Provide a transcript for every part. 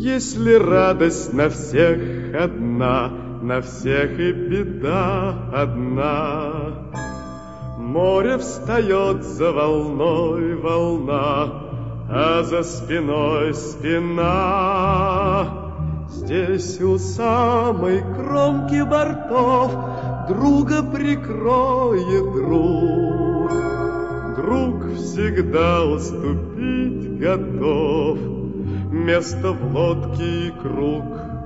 Если радость на всех одна, на всех и беда одна. Море встает за волной волна, а за спиной спина. Здесь у самой кромки бортов друга прикроет друг. Друг всегда уступить готов, место в лодке и круг.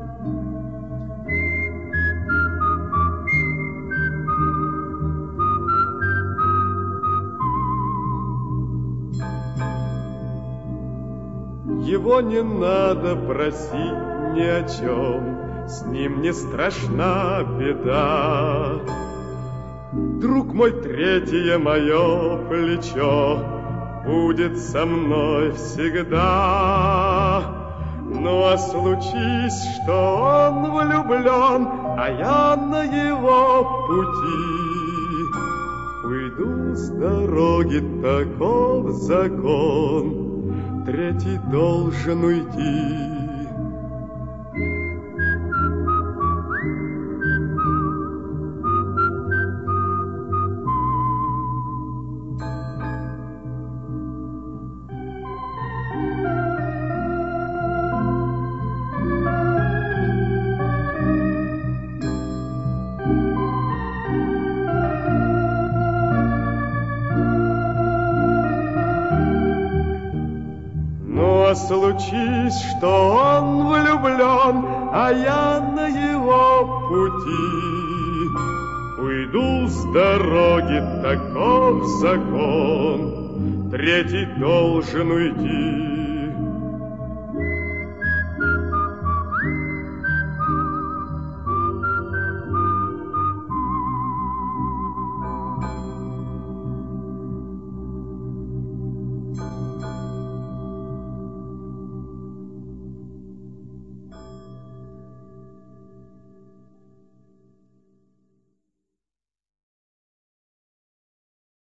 Его не надо просить ни о чем, с ним не страшна беда. Друг мой, третье мое плечо будет со мной всегда. Ну а случись, что он влюблен, а я на его пути, уйду с дороги, таков закон, третий должен уйти. Случись, что он влюблен, а я на его пути, уйду с дороги, таков закон, третий должен уйти.